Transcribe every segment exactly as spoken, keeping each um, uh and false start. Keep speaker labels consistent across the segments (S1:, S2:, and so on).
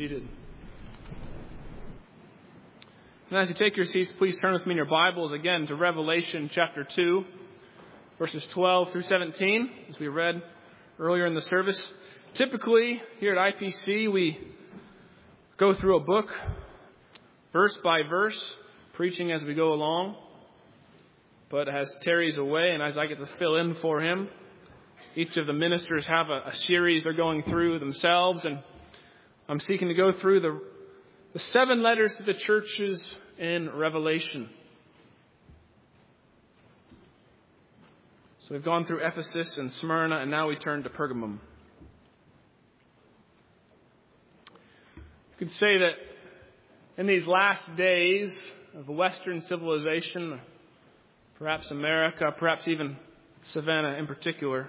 S1: seated. And as you take your seats, please turn with me in your Bibles again to Revelation chapter two, verses twelve through seventeen, as we read earlier in the service. Typically, here at I P C, we go through a book, verse by verse, preaching as we go along. But as Terry's away and as I get to fill in for him, each of the ministers have a, a series they're going through themselves, and I'm seeking to go through the, the seven letters to the churches in Revelation. So we've gone through Ephesus and Smyrna, and now we turn to Pergamum. You could say that in these last days of Western civilization, perhaps America, perhaps even Savannah in particular,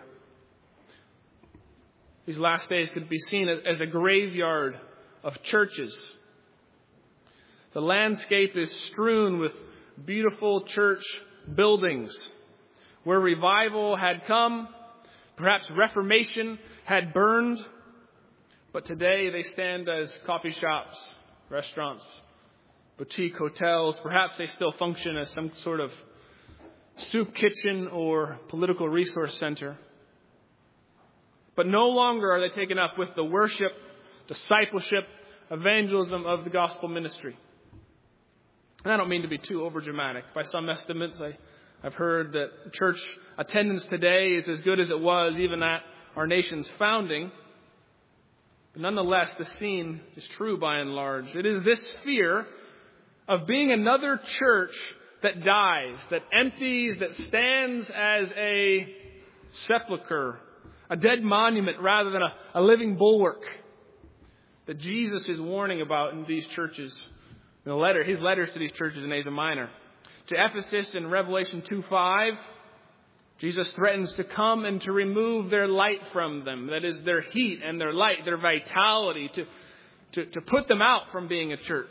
S1: these last days could be seen as a graveyard of churches. The landscape is strewn with beautiful church buildings where revival had come, perhaps Reformation had burned, but today they stand as coffee shops, restaurants, boutique hotels. Perhaps they still function as some sort of soup kitchen or political resource center. But no longer are they taken up with the worship, discipleship, evangelism of the gospel ministry. And I don't mean to be too overdramatic. By some estimates, I, I've heard that church attendance today is as good as it was even at our nation's founding. But nonetheless, the scene is true by and large. It is this fear of being another church that dies, that empties, that stands as a sepulcher, a dead monument rather than a, a living bulwark, that Jesus is warning about in these churches. In the letter, his letters to these churches in Asia Minor. To Ephesus in Revelation two five, Jesus threatens to come and to remove their light from them. That is, their heat and their light, their vitality, to, to, to put them out from being a church.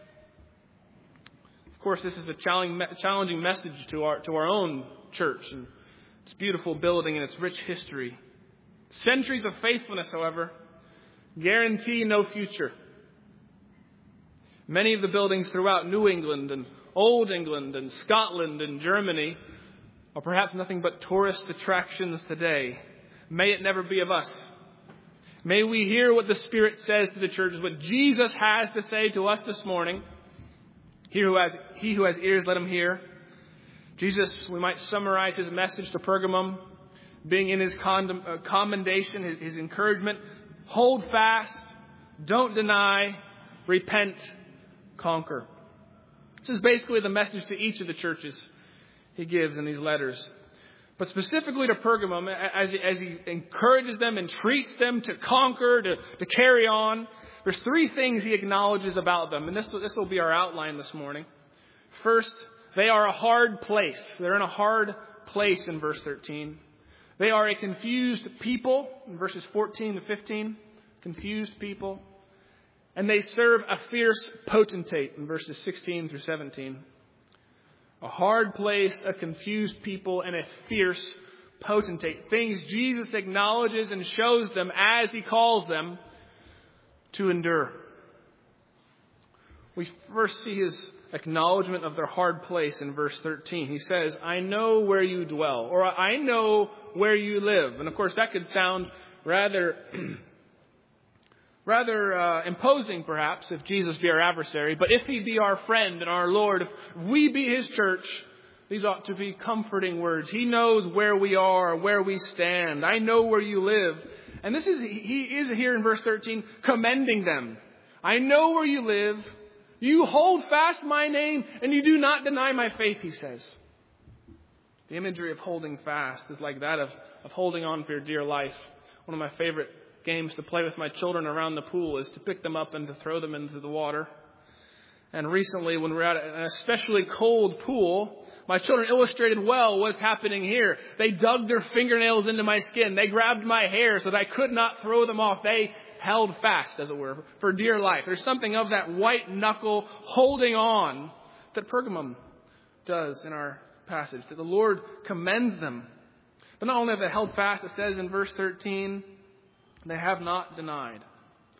S1: Of course, this is a challenging message to our, to our own church and its beautiful building and its rich history. Centuries of faithfulness, however, guarantee no future. Many of the buildings throughout New England and Old England and Scotland and Germany are perhaps nothing but tourist attractions today. May it never be of us. May we hear what the Spirit says to the churches, what Jesus has to say to us this morning. He who has, he who has ears, let him hear. Jesus, we might summarize his message to Pergamum, being in his condom, uh, commendation, his, his encouragement. Hold fast, don't deny, repent, conquer. This is basically the message to each of the churches he gives in these letters. But specifically to Pergamum, as he, as he encourages them and treats them to conquer, to, to carry on, there's three things he acknowledges about them. And this, this will be our outline this morning. First, they are a hard place. They're in a hard place in verse thirteen. They are a confused people in verses fourteen to fifteen. Confused people. And they serve a fierce potentate in verses sixteen through seventeen. A hard place, a confused people, and a fierce potentate. Things Jesus acknowledges and shows them as he calls them to endure. We first see his acknowledgement of their hard place in verse thirteen. He says, I know where you dwell, or I know where you live. And of course that could sound rather... Rather uh, imposing, perhaps, if Jesus be our adversary. But if he be our friend and our Lord, if we be his church, these ought to be comforting words. He knows where we are, where we stand. I know where you live. And this is, he is here in verse thirteen, commending them. I know where you live. You hold fast my name, and you do not deny my faith, he says. The imagery of holding fast is like that of, of holding on for your dear life. One of my favorite games to play with my children around the pool is to pick them up and to throw them into the water. And recently, when we were at an especially cold pool, my children illustrated well what's happening here. They dug their fingernails into my skin. They grabbed my hair so that I could not throw them off. They held fast, as it were, for dear life. There's something of that white knuckle holding on that Pergamum does in our passage, that the Lord commends them. But not only have they held fast, it says in verse thirteen, they have not denied.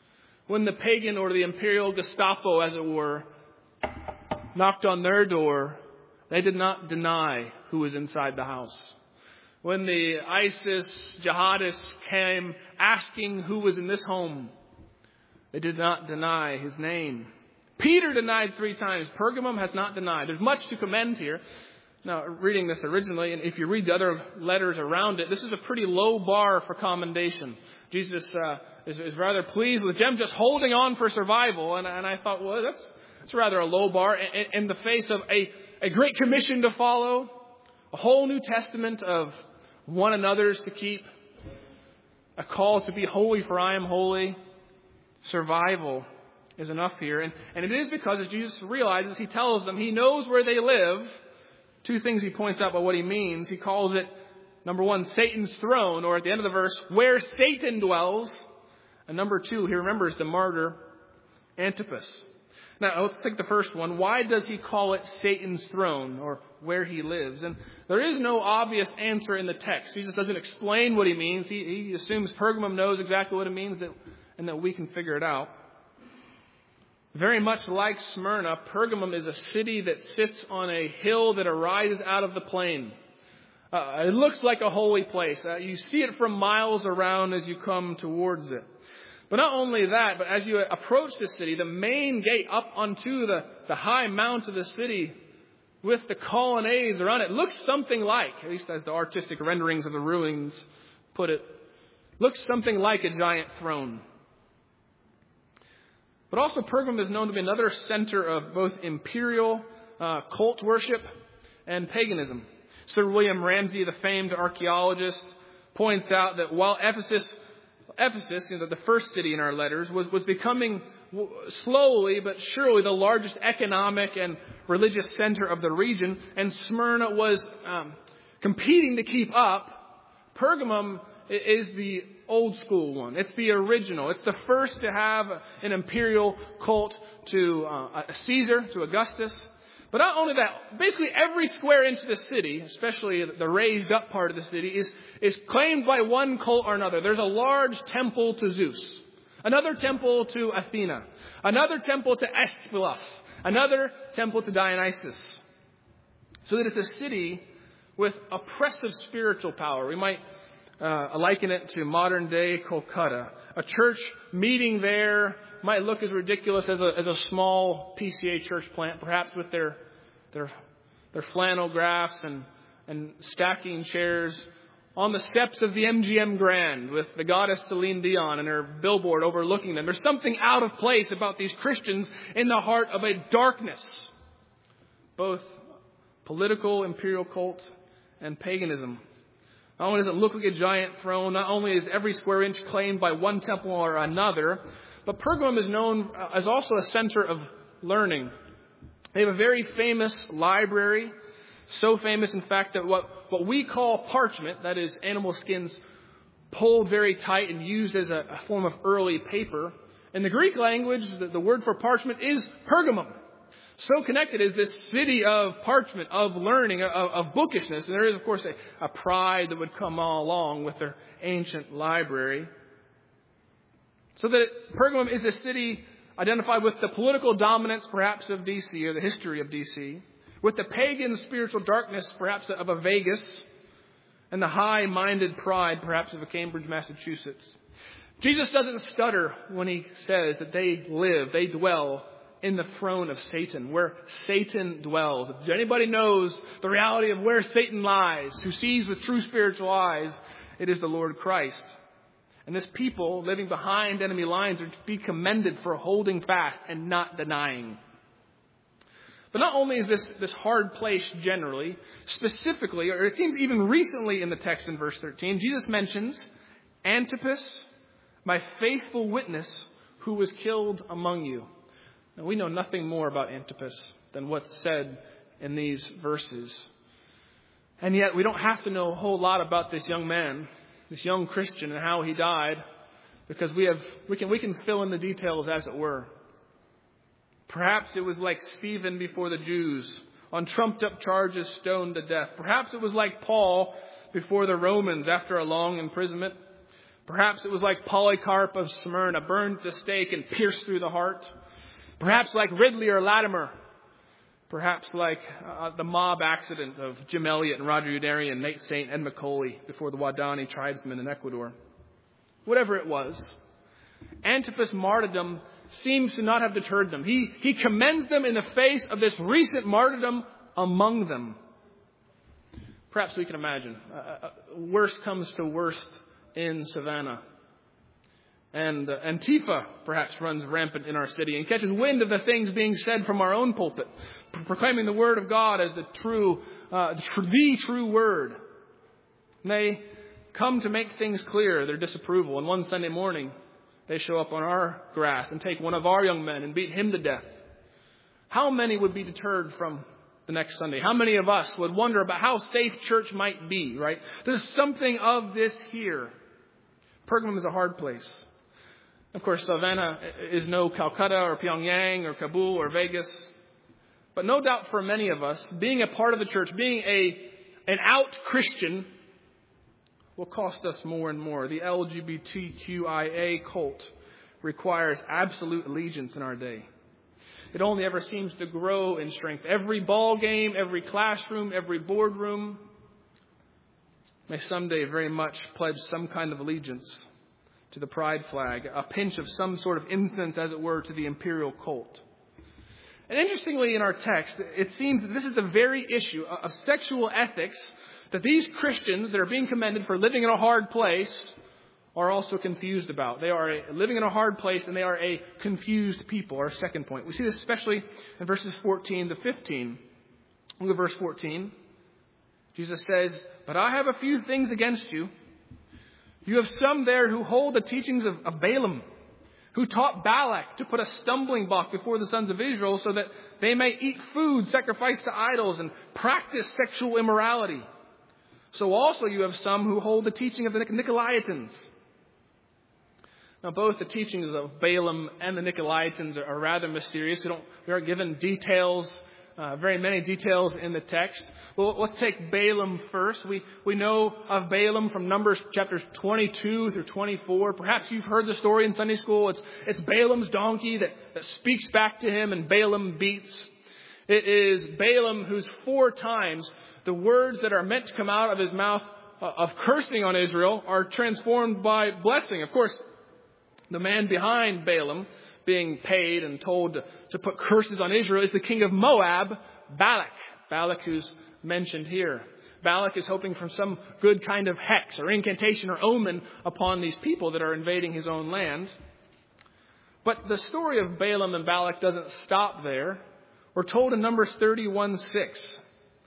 S1: when the pagan or the imperial Gestapo, as it were, knocked on their door, they did not deny who was inside the house. When the ISIS jihadists came asking who was in this home, they did not deny his name. Peter denied three times. Pergamum has not denied. There's much to commend here. Now, reading this originally, and if you read the other letters around it, this is a pretty low bar for commendation. Jesus uh, is, is rather pleased with them just holding on for survival. And, and I thought, well, that's, that's rather a low bar in, in the face of a, a great commission to follow, a whole New Testament of one another's to keep, a call to be holy for I am holy. Survival is enough here. And, and it is because, as Jesus realizes, he tells them he knows where they live. Two things he points out about what he means. He calls it, number one, Satan's throne, or at the end of the verse, where Satan dwells. And number two, he remembers the martyr Antipas. Now, let's take the first one. Why does he call it Satan's throne, or where he lives? And there is no obvious answer in the text. Jesus doesn't explain what he means. He, he assumes Pergamum knows exactly what it means, that, and that we can figure it out. Very much like Smyrna, Pergamum is a city that sits on a hill that arises out of the plain. Uh, it looks like a holy place. Uh, you see it from miles around as you come towards it. But not only that, but as you approach the city, the main gate up onto the, the high mount of the city with the colonnades around it looks something like, at least as the artistic renderings of the ruins put it, looks something like a giant throne. But also Pergamum is known to be another center of both imperial uh, cult worship and paganism. Sir William Ramsay, the famed archaeologist, points out that while Ephesus, Ephesus, you know, the first city in our letters, was, was becoming slowly but surely the largest economic and religious center of the region, and Smyrna was um, competing to keep up, Pergamum is the old school one. It's the original. It's the first to have an imperial cult to uh, Caesar, to Augustus. But not only that, basically every square inch of the city, especially the raised up part of the city, is, is claimed by one cult or another. There's a large temple to Zeus, another temple to Athena, another temple to Aeschylus, another temple to Dionysus. So that it's a city with oppressive spiritual power. We might Uh, liken it to modern day Kolkata. A church meeting there might look as ridiculous as a, as a small P C A church plant, perhaps with their their their flannel graphs and, and stacking chairs on the steps of the M G M Grand with the goddess Celine Dion and her billboard overlooking them. There's something out of place about these Christians in the heart of a darkness, both political, imperial cult, and paganism. Not only does it look like a giant throne, not only is every square inch claimed by one temple or another, but Pergamum is known as also a center of learning. They have a very famous library, so famous, in fact, that what, what we call parchment, that is animal skins pulled very tight and used as a, a form of early paper. In the Greek language, the, the word for parchment is Pergamum. So connected is this city of parchment, of learning, of, of bookishness. And there is, of course, a, a pride that would come all along with their ancient library. So that Pergamum is a city identified with the political dominance, perhaps, of D C, or the history of D C, with the pagan spiritual darkness, perhaps, of a Vegas, and the high-minded pride, perhaps, of a Cambridge, Massachusetts. Jesus doesn't stutter when he says that they live, they dwell in the throne of Satan, where Satan dwells. If anybody knows the reality of where Satan lies, who sees with true spiritual eyes, it is the Lord Christ. And this people living behind enemy lines are to be commended for holding fast and not denying. But not only is this, this hard place generally, specifically, or it seems even recently in the text in verse thirteen, Jesus mentions Antipas, my faithful witness, who was killed among you. Now, we know nothing more about Antipas than what's said in these verses. And yet we don't have to know a whole lot about this young man, this young Christian, and how he died, because we have we can we can fill in the details, as it were. Perhaps it was like Stephen before the Jews, on trumped up charges, stoned to death. Perhaps it was like Paul before the Romans after a long imprisonment. Perhaps it was like Polycarp of Smyrna, burned at the stake and pierced through the heart. Perhaps like Ridley or Latimer. Perhaps like uh, the mob accident of Jim Elliot and Roger Youderian, Nate Saint, Ed McCauley before the Waodani tribesmen in Ecuador. Whatever it was, Antipas' martyrdom seems to not have deterred them. He, he commends them in the face of this recent martyrdom among them. Perhaps we can imagine. Uh, uh, worst comes to worst in Savannah. And uh, Antifa perhaps runs rampant in our city and catches wind of the things being said from our own pulpit, pro- proclaiming the Word of God as the true, uh, the, tr- the true Word. And they come to make things clear, their disapproval. And one Sunday morning, they show up on our grass and take one of our young men and beat him to death. How many would be deterred from the next Sunday? How many of us would wonder about how safe church might be, right? There's something of this here. Pergamum is a hard place. Of course, Savannah is no Calcutta or Pyongyang or Kabul or Vegas. But no doubt for many of us, being a part of the church, being a an out Christian, will cost us more and more. The L G B T Q I A cult requires absolute allegiance in our day. It only ever seems to grow in strength. Every ball game, every classroom, every boardroom may someday very much pledge some kind of allegiance to the pride flag, a pinch of some sort of incense, as it were, to the imperial cult. And interestingly, in our text, it seems that this is the very issue of sexual ethics that these Christians that are being commended for living in a hard place are also confused about. They are a, living in a hard place, and they are a confused people, our second point. We see this especially in verses fourteen to fifteen. Look at verse fourteen. Jesus says, "But I have a few things against you. You have some there who hold the teachings of, of Balaam, who taught Balak to put a stumbling block before the sons of Israel so that they may eat food sacrificed to idols and practice sexual immorality. So also you have some who hold the teaching of the Nicolaitans." Now, both the teachings of Balaam and the Nicolaitans are, are rather mysterious. We don't, we aren't given details, uh, very many details in the text. Well, let's take Balaam first. We we know of Balaam from Numbers chapters twenty-two through twenty-four. Perhaps you've heard the story in Sunday school. It's it's Balaam's donkey that, that speaks back to him and Balaam beats. It is Balaam whose four times the words that are meant to come out of his mouth uh, of cursing on Israel are transformed by blessing. Of course, the man behind Balaam being paid and told to, to put curses on Israel is the king of Moab, Balak. Balak, who's mentioned here. Balak is hoping for some good kind of hex or incantation or omen upon these people that are invading his own land. But the story of Balaam and Balak doesn't stop there. We're told in Numbers thirty-one six.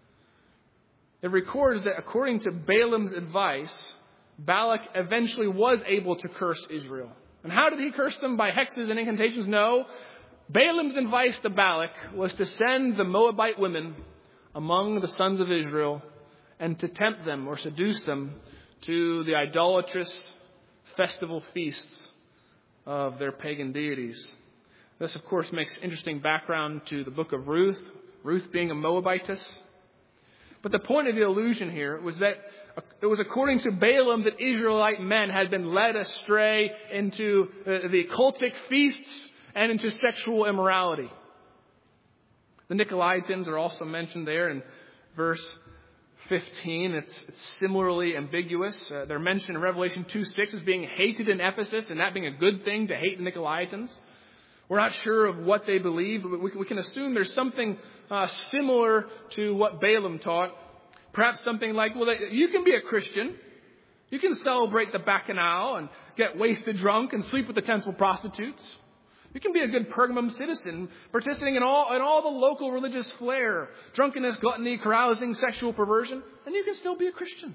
S1: It records that according to Balaam's advice, Balak eventually was able to curse Israel. And how did he curse them? By hexes and incantations? No. Balaam's advice to Balak was to send the Moabite women among the sons of Israel and to tempt them or seduce them to the idolatrous festival feasts of their pagan deities. This, of course, makes interesting background to the book of Ruth, Ruth being a Moabitess. But the point of the allusion here was that it was according to Balaam that Israelite men had been led astray into the cultic feasts and into sexual immorality. The Nicolaitans are also mentioned there in verse fifteen. It's, it's similarly ambiguous. Uh, they're mentioned in Revelation two six as being hated in Ephesus, and that being a good thing to hate the Nicolaitans. We're not sure of what they believe, but we, we can assume there's something uh, similar to what Balaam taught. Perhaps something like, well, you can be a Christian. You can celebrate the Bacchanal and get wasted drunk and sleep with the temple prostitutes. You can be a good Pergamum citizen, participating in all in all the local religious flair, drunkenness, gluttony, carousing, sexual perversion, and you can still be a Christian.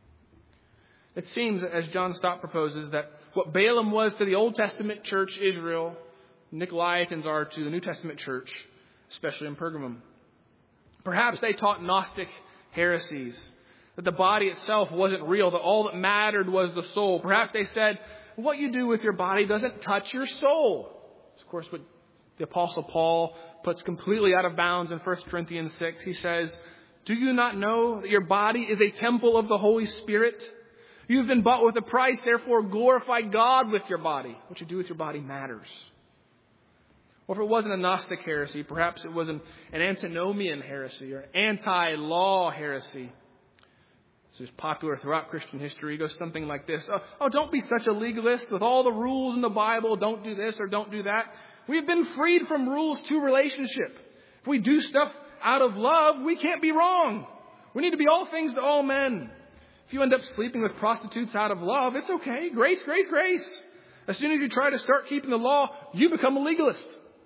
S1: It seems, as John Stott proposes, that what Balaam was to the Old Testament church Israel, Nicolaitans are to the New Testament church, especially in Pergamum. Perhaps they taught Gnostic heresies, that the body itself wasn't real, that all that mattered was the soul. Perhaps they said, what you do with your body doesn't touch your soul. Of course, what the Apostle Paul puts completely out of bounds in First Corinthians six. He says, do you not know that your body is a temple of the Holy Spirit? You've been bought with a price, therefore glorify God with your body. What you do with your body matters. Or if it wasn't a Gnostic heresy, perhaps it was an, an antinomian heresy or anti-law heresy. This is popular throughout Christian history. It goes something like this. Oh, oh, don't be such a legalist with all the rules in the Bible. Don't do this or don't do that. We've been freed from rules to relationship. If we do stuff out of love, we can't be wrong. We need to be all things to all men. If you end up sleeping with prostitutes out of love, it's okay. Grace, grace, grace. As soon as you try to start keeping the law, you become a legalist.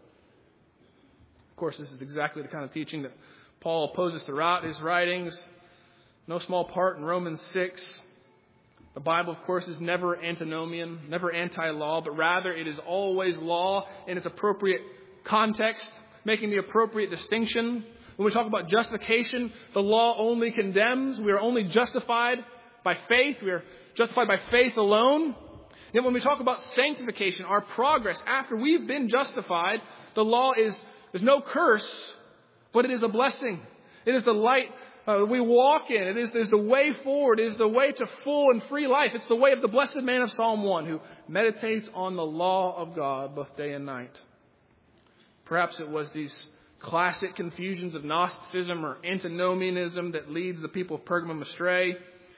S1: Of course, this is exactly the kind of teaching that Paul opposes throughout his writings. No small part in Romans six. The Bible, of course, is never antinomian, never anti-law, but rather it is always law in its appropriate context, making the appropriate distinction. When we talk about justification, the law only condemns. We are only justified by faith. We are justified by faith alone. Yet when we talk about sanctification, our progress after we've been justified, the law is, is no curse, but it is a blessing. It is the light uh, we walk in. It is, it is the way forward. It is the way to full and free life. It's the way of the blessed man of Psalm one who meditates on the law of God both day and night. Perhaps it was these classic confusions of Gnosticism or antinomianism that leads the people of Pergamum astray.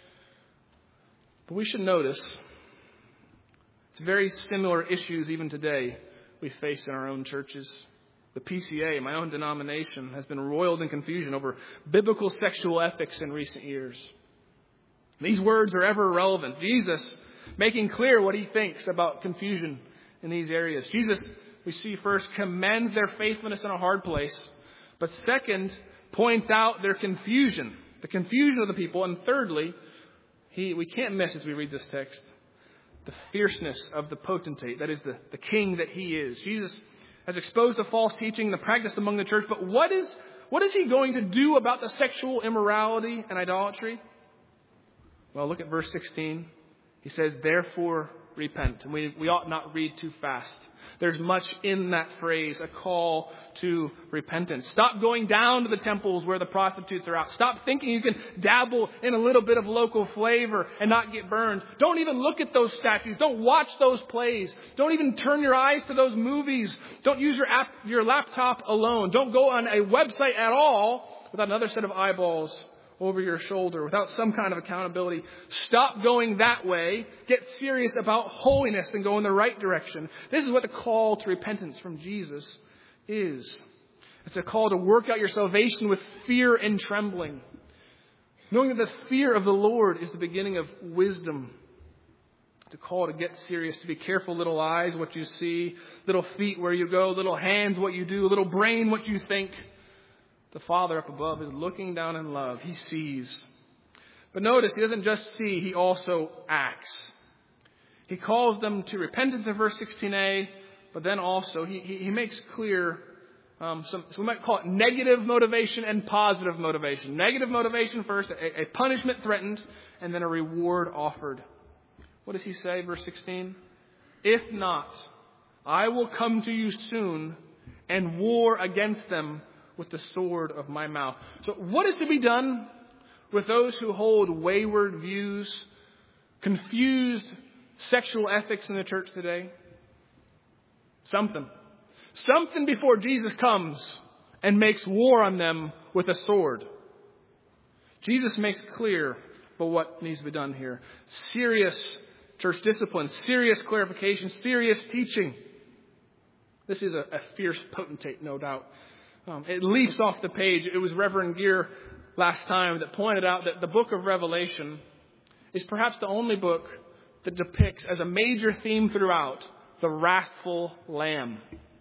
S1: But we should notice it's very similar issues even today we face in our own churches. The P C A, my own denomination, has been roiled in confusion over biblical sexual ethics in recent years. These words are ever relevant. Jesus making clear what he thinks about confusion in these areas. Jesus, we see first, commends their faithfulness in a hard place. But second, points out their confusion, the confusion of the people. And thirdly, he we can't miss as we read this text, the fierceness of the potentate, that is the, the king that he is. Jesus has exposed the false teaching, the practice among the church. But what is, what is he going to do about the sexual immorality and idolatry? Well, look at verse sixteen. He says, therefore repent. And we, we ought not read too fast. There's much in that phrase, a call to repentance. Stop going down to the temples where the prostitutes are out. Stop thinking you can dabble in a little bit of local flavor and not get burned. Don't even look at those statues. Don't watch those plays. Don't even turn your eyes to those movies. Don't use your app, your laptop alone. Don't go on a website at all without another set of eyeballs over your shoulder, without some kind of accountability. Stop going that way. Get serious about holiness and go in the right direction. This is what the call to repentance from Jesus is. It's a call to work out your salvation with fear and trembling. Knowing that the fear of the Lord is the beginning of wisdom. It's a call to get serious, to be careful, little eyes, what you see, little feet, where you go, little hands, what you do, little brain, what you think. The Father up above is looking down in love. He sees. But notice, he doesn't just see, he also acts. He calls them to repentance in verse sixteen a, but then also he, he, he makes clear um, some, so we might call it negative motivation and positive motivation. Negative motivation first, a, a punishment threatened, and then a reward offered. What does he say, verse sixteen? If not, I will come to you soon and war against them with the sword of my mouth. So what is to be done with those who hold wayward views, confused sexual ethics in the church today? Something. Something before Jesus comes and makes war on them with a sword. Jesus makes clear but what needs to be done here. Serious church discipline, serious clarification, serious teaching. This is a, a fierce potentate, no doubt. Um, it leaps off the page. It was Reverend Gear last time that pointed out that the book of Revelation is perhaps the only book that depicts as a major theme throughout the wrathful Lamb.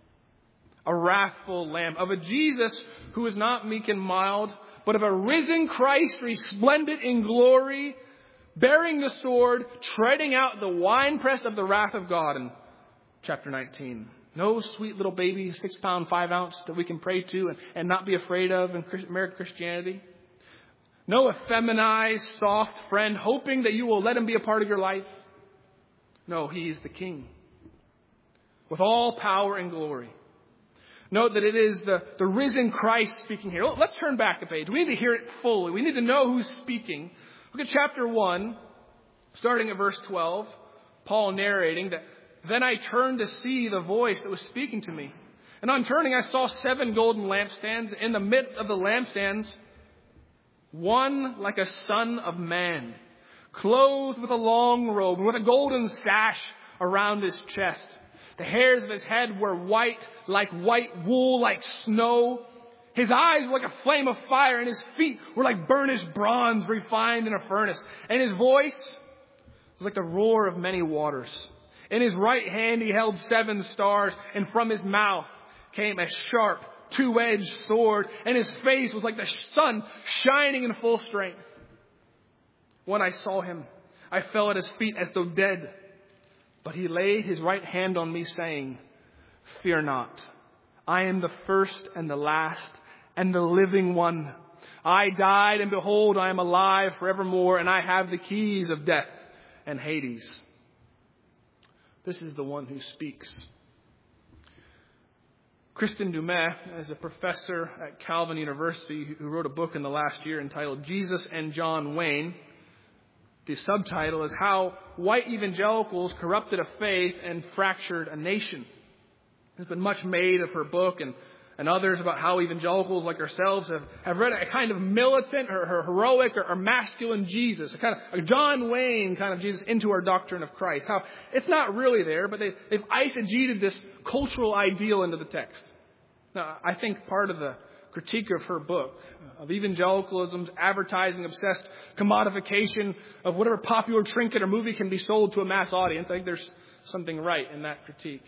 S1: A wrathful Lamb. Of a Jesus who is not meek and mild, but of a risen Christ resplendent in glory, bearing the sword, treading out the winepress of the wrath of God in chapter nineteen. No sweet little baby, six pound, five ounce that we can pray to and, and not be afraid of in American Christianity. No effeminized, soft friend hoping that you will let him be a part of your life. No, he is the King with all power and glory. Note that it is the, the risen Christ speaking here. Let's turn back a page. We need to hear it fully. We need to know who's speaking. Look at chapter one, Starting at verse twelve, Paul narrating that, "Then I turned to see the voice that was speaking to me. And on turning, I saw seven golden lampstands. In the midst of the lampstands, one like a son of man, clothed with a long robe, with a golden sash around his chest. The hairs of his head were white, like white wool, like snow. His eyes were like a flame of fire, and his feet were like burnished bronze refined in a furnace. And his voice was like the roar of many waters. In his right hand he held seven stars, and from his mouth came a sharp, two-edged sword, and his face was like the sun shining in full strength. When I saw him, I fell at his feet as though dead. But he laid his right hand on me, saying, 'Fear not. I am the first and the last and the living one. I died, and behold, I am alive forevermore, and I have the keys of death and Hades.'" This is the one who speaks. Kristin Du Mez is a professor at Calvin University who wrote a book in the last year entitled "Jesus and John Wayne." The subtitle is "How White Evangelicals Corrupted a Faith and Fractured a Nation." There's been much made of her book and, and others about how evangelicals like ourselves have, have read a kind of militant or, or heroic or, or masculine Jesus, a kind of a John Wayne kind of Jesus into our doctrine of Christ. How it's not really there, but they, they've eisegeted this cultural ideal into the text. Now, I think part of the critique of her book, of evangelicalism's advertising-obsessed commodification of whatever popular trinket or movie can be sold to a mass audience, I think there's something right in that critique.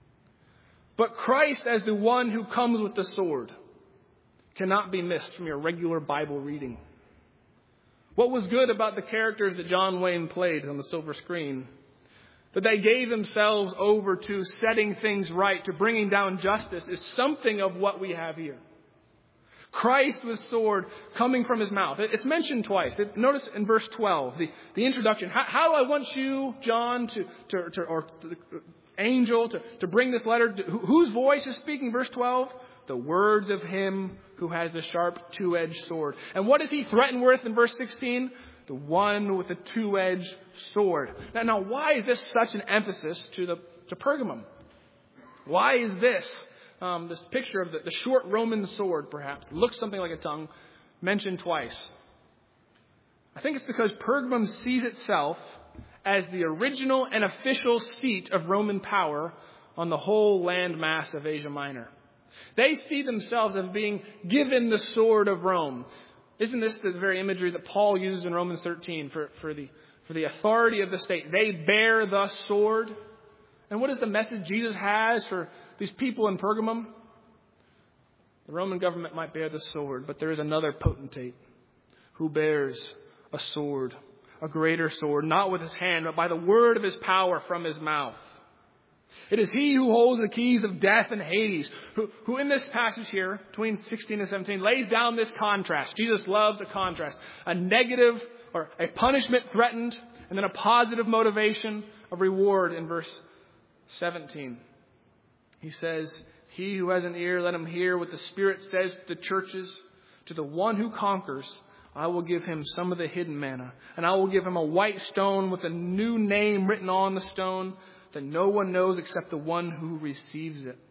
S1: But Christ as the one who comes with the sword cannot be missed from your regular Bible reading. What was good about the characters that John Wayne played on the silver screen? That they gave themselves over to setting things right, to bringing down justice, is something of what we have here. Christ with sword coming from his mouth. It's mentioned twice. Notice in verse twelve, the, the introduction. How, how do I want you, John, to, to, to or the angel, to, to bring this letter? To, whose voice is speaking? Verse twelve. The words of him who has the sharp two-edged sword. And what does he threaten with in verse sixteen? The one with the two-edged sword. Now, now why is this such an emphasis to the to Pergamum? Why is this? Um, this picture of the, the short Roman sword, perhaps, looks something like a tongue, mentioned twice. I think it's because Pergamum sees itself as the original and official seat of Roman power on the whole land mass of Asia Minor. They see themselves as being given the sword of Rome. Isn't this the very imagery that Paul uses in Romans thirteen for, for, the, for the authority of the state? They bear the sword. And what is the message Jesus has for these people in Pergamum? The Roman government might bear the sword, but there is another potentate who bears a sword, a greater sword, not with his hand, but by the word of his power from his mouth. It is he who holds the keys of death and Hades, who, who in this passage here, between sixteen and seventeen, lays down this contrast. Jesus loves a contrast. A negative or a punishment threatened, and then a positive motivation of reward in verse seventeen. He says, "He who has an ear, let him hear what the Spirit says to the churches. To the one who conquers, I will give him some of the hidden manna, and I will give him a white stone with a new name written on the stone that no one knows except the one who receives it."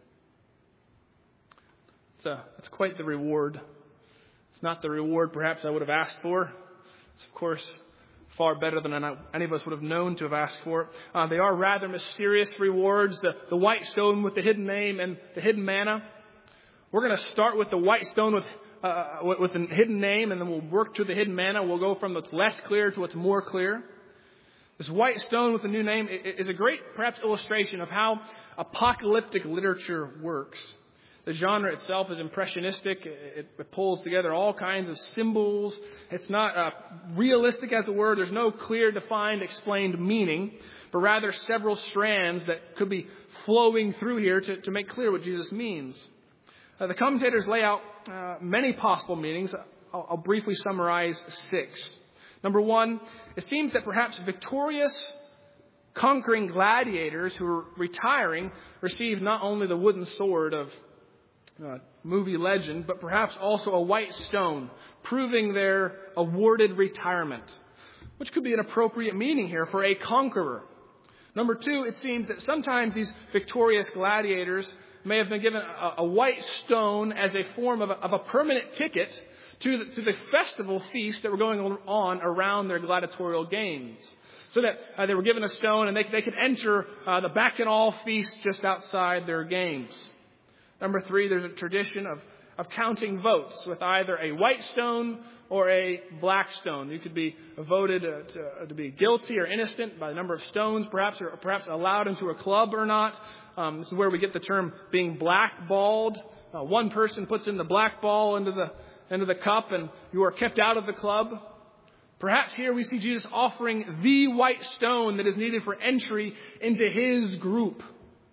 S1: It's, a, it's quite the reward. It's not the reward perhaps I would have asked for. It's, of course, far better than any of us would have known to have asked for. Uh, they are rather mysterious rewards. The, the white stone with the hidden name and the hidden manna. We're going to start with the white stone with uh, with, with a hidden name, and then we'll work to the hidden manna. We'll go from what's less clear to what's more clear. This white stone with the new name is a great, perhaps, illustration of how apocalyptic literature works. The genre itself is impressionistic. It, it pulls together all kinds of symbols. It's not uh, realistic, as it were. There's no clear, defined, explained meaning, but rather several strands that could be flowing through here to, to make clear what Jesus means. Uh, the commentators lay out uh, many possible meanings. I'll, I'll briefly summarize six. Number one, it seems that perhaps victorious, conquering gladiators who are retiring receive not only the wooden sword of Uh, movie legend, but perhaps also a white stone, proving their awarded retirement. which could be an appropriate meaning here for a conqueror. Number two, it seems that sometimes these victorious gladiators may have been given a, a white stone as a form of a, of a permanent ticket to the, to the festival feast that were going on around their gladiatorial games. So that uh, they were given a stone and they, they could enter uh, the Bacchanal feast just outside their games. Number three, there's a tradition of, of counting votes with either a white stone or a black stone. You could be voted uh, to, uh, to be guilty or innocent by the number of stones, perhaps, or perhaps allowed into a club or not. Um, this is where we get the term being blackballed. Uh, one person puts in the black ball into the into the cup and you are kept out of the club. Perhaps here we see Jesus offering the white stone that is needed for entry into his group.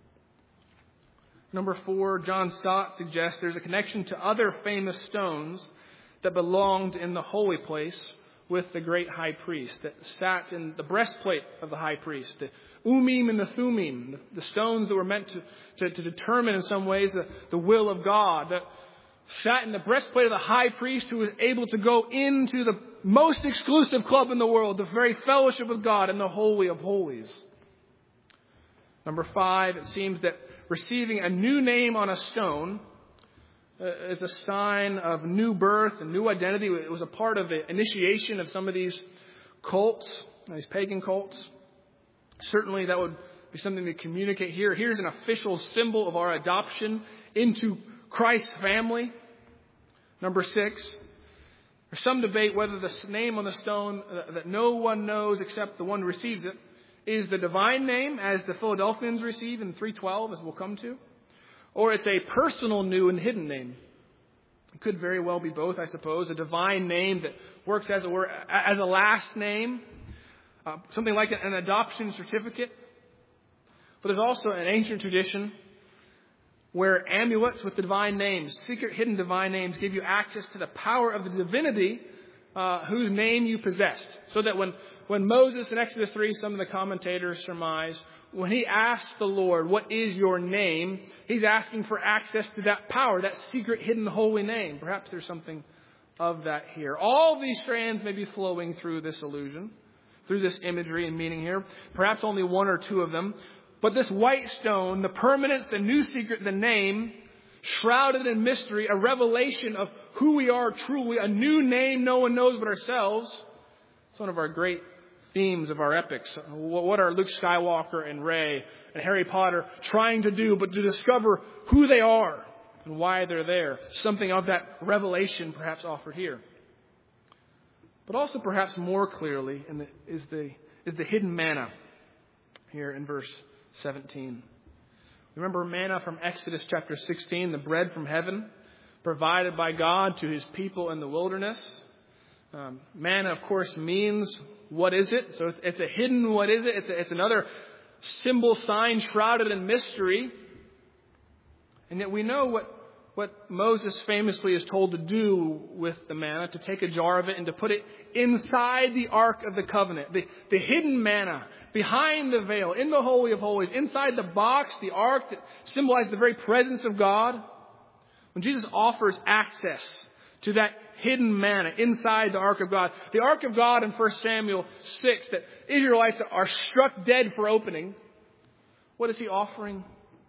S1: Number four, John Stott suggests there's a connection to other famous stones that belonged in the holy place with the great high priest, that sat in the breastplate of the high priest, the Urim and the Thummim, the stones that were meant to, to, to determine in some ways the, the will of God, that sat in the breastplate of the high priest who was able to go into the most exclusive club in the world, the very fellowship of God and the Holy of Holies. Number five, it seems that receiving a new name on a stone uh, is a sign of new birth and new identity. It was a part of the initiation of some of these cults, these pagan cults. Certainly that would be something to communicate here. Here's an official symbol of our adoption into Christ's family. Number six, there's some debate whether the name on the stone that no one knows except the one who receives it is the divine name, as the Philadelphians receive in three twelve, as we'll come to, or it's a personal, new, and hidden name. It could very well be both, I suppose. A divine name that works as it were as a last name, uh, something like an adoption certificate. But there's also an ancient tradition where amulets with divine names, secret hidden divine names, give you access to the power of the divinity uh, whose name you possessed. So that when, when Moses in Exodus three, some of the commentators surmise, when he asks the Lord, what is your name? He's asking for access to that power, that secret hidden holy name. Perhaps there's something of that here. All these strands may be flowing through this illusion, through this imagery and meaning here. Perhaps only one or two of them. But this white stone, the permanence, the new secret, the name, shrouded in mystery, a revelation of who we are truly, a new name no one knows but ourselves. It's one of our great themes of our epics. What are Luke Skywalker and Rey and Harry Potter trying to do but to discover who they are and why they're there? Something of that revelation perhaps offered here. But also perhaps more clearly in the, is the is the hidden manna here in verse seventeen. Remember manna from Exodus chapter sixteen, the bread from heaven provided by God to his people in the wilderness. Um, manna, of course, means what is it? So it's, it's a hidden what is it? It's, a, it's another symbol, sign shrouded in mystery. And yet we know what, what Moses famously is told to do with the manna, to take a jar of it and to put it inside the Ark of the Covenant, the, the hidden manna, behind the veil, in the Holy of Holies, inside the box, the Ark that symbolized the very presence of God. When Jesus offers access to that hidden manna inside the Ark of God, the Ark of God in First Samuel six that Israelites are struck dead for opening, what is he offering?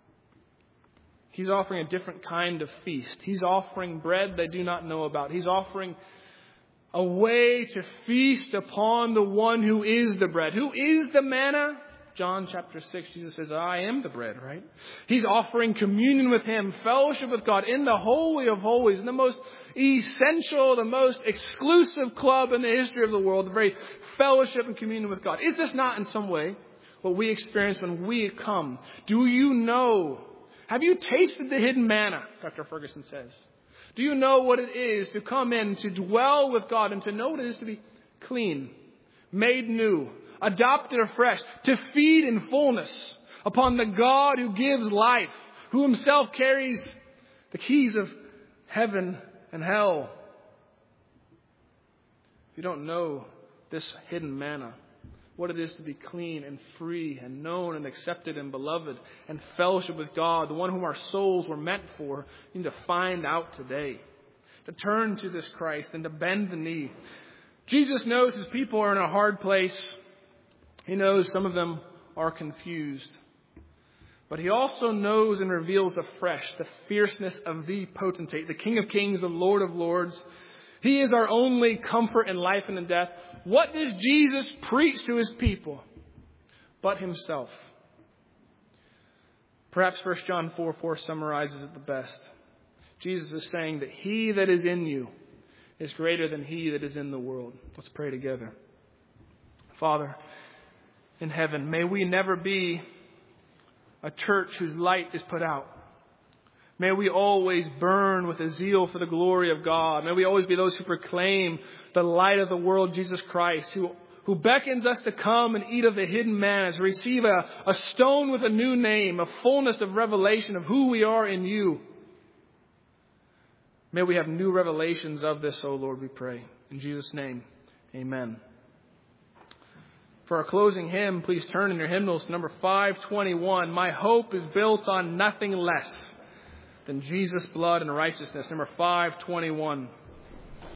S1: He's offering a different kind of feast. He's offering bread they do not know about. He's offering a way to feast upon the one who is the bread. Who is the manna? John chapter six, Jesus says, I am the bread, right? He's offering communion with him, fellowship with God in the Holy of Holies, in the most essential, the most exclusive club in the history of the world, the very fellowship and communion with God. Is this not in some way what we experience when we come? Do you know? Have you tasted the hidden manna? Doctor Ferguson says. Do you know what it is to come in, to dwell with God, and to know what it is to be clean, made new, adopted afresh, to feed in fullness upon the God who gives life, who himself carries the keys of heaven and hell? If you don't know this hidden manna, what it is to be clean and free and known and accepted and beloved and fellowship with God, the one whom our souls were meant for, you need to find out today. To turn to this Christ and to bend the knee. Jesus knows his people are in a hard place. He knows some of them are confused. But he also knows and reveals afresh the fierceness of the potentate, the King of Kings, the Lord of Lords. He is our only comfort in life and in death. What does Jesus preach to his people but himself? Perhaps First John four four summarizes it the best. Jesus is saying that he that is in you is greater than he that is in the world. Let's pray together. Father in heaven, may we never be a church whose light is put out. May we always burn with a zeal for the glory of God. May we always be those who proclaim the light of the world, Jesus Christ, who, who beckons us to come and eat of the hidden manna, to receive a, a stone with a new name, a fullness of revelation of who we are in you. May we have new revelations of this, O Lord, we pray. In Jesus' name, amen. For our closing hymn, please turn in your hymnals to number five twenty-one. My hope is built on nothing less than Jesus' blood and righteousness. Number five twenty-one.